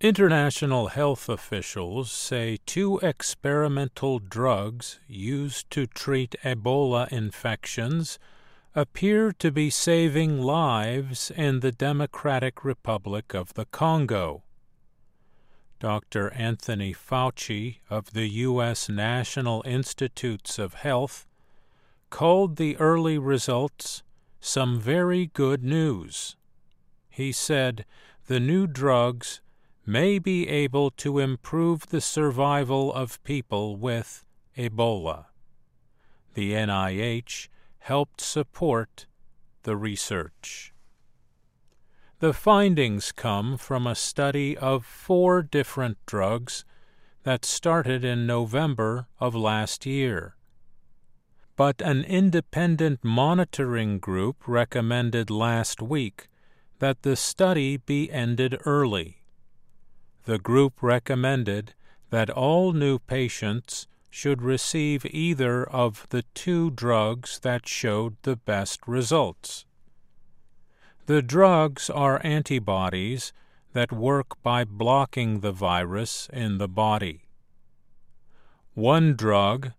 International health officials say 2 experimental drugs used to treat Ebola infections appear to be saving lives in the Democratic Republic of the Congo. Dr. Anthony Fauci of the U.S. National Institutes of Health called the early results some very good news. He said the new drugs may be able to improve the survival of people with Ebola. The NIH helped support the research. The findings come from a study of 4 different drugs that started in November of last year. But an independent monitoring group recommended last week that the study be ended early. The group recommended that all new patients should receive either of the 2 drugs that showed the best results. The drugs are antibodies that work by blocking the virus in the body. One drug,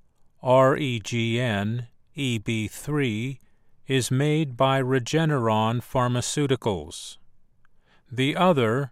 REGN-EB3, is made by Regeneron Pharmaceuticals. The other,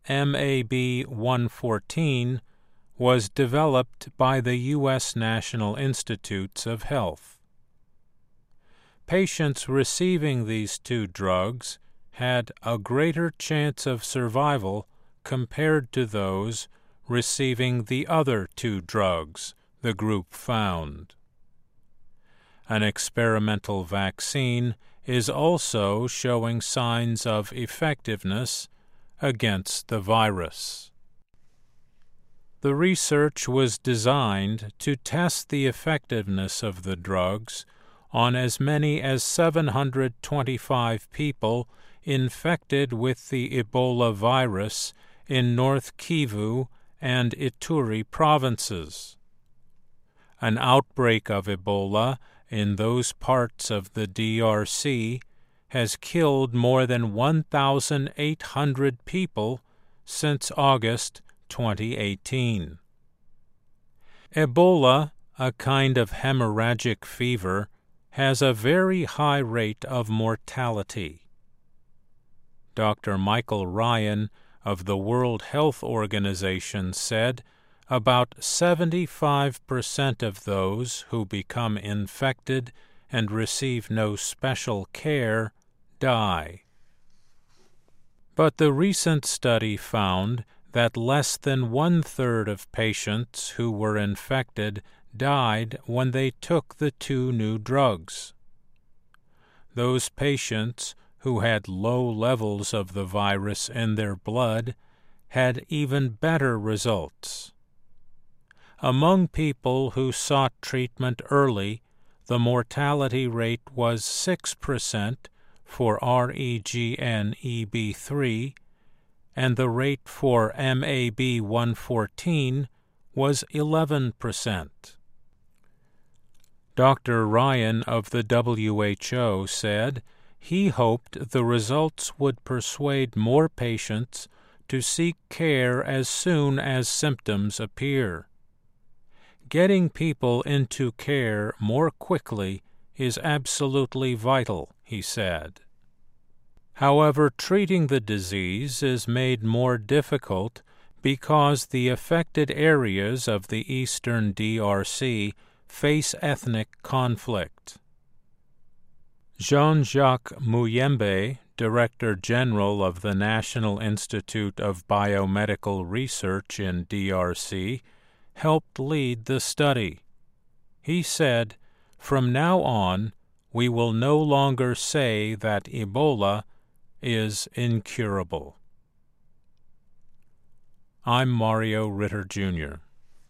MAB-114, was developed by the U.S. National Institutes of Health. Patients receiving these 2 drugs had a greater chance of survival compared to those receiving the other 2 drugs, the group found. An experimental vaccine is also showing signs of effectiveness against the virus. The research was designed to test the effectiveness of the drugs on as many as 725 people infected with the Ebola virus in North Kivu and Ituri provinces. An outbreak of Ebola in those parts of the DRC has killed more than 1,800 people since August 2018. Ebola, a kind of hemorrhagic fever, has a very high rate of mortality. Dr. Michael Ryan of the World Health Organization said about 75% of those who become infected and receive no special care die. But the recent study found that less than 1/3 of patients who were infected died when they took the 2 new drugs. Those patients who had low levels of the virus in their blood had even better results. Among people who sought treatment early, the mortality rate was 6% for REGN-EB3, and the rate for MAB-114 was 11%. Dr. Ryan of the WHO said he hoped the results would persuade more patients to seek care as soon as symptoms appear. Getting people into care more quickly is absolutely vital, he said. However, treating the disease is made more difficult because the affected areas of the eastern DRC face ethnic conflict. Jean-Jacques Muyembe, Director General of the National Institute of Biomedical Research in DRC, helped lead the study. He said, "From now on, we will no longer say that Ebola is incurable." I'm Mario Ritter, Jr.